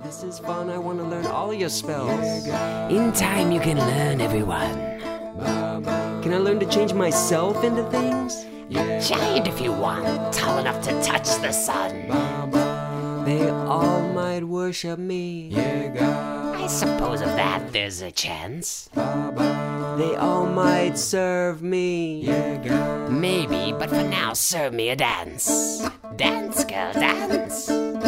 This is fun, I want to learn all your spells. In time you can learn, everyone. Can I learn to change myself into things? A giant if you want, tall enough to touch the sun. They all might worship me. I suppose of that there's a chance. They all might serve me. Maybe, but for now serve me a dance. Dance, girl, dance.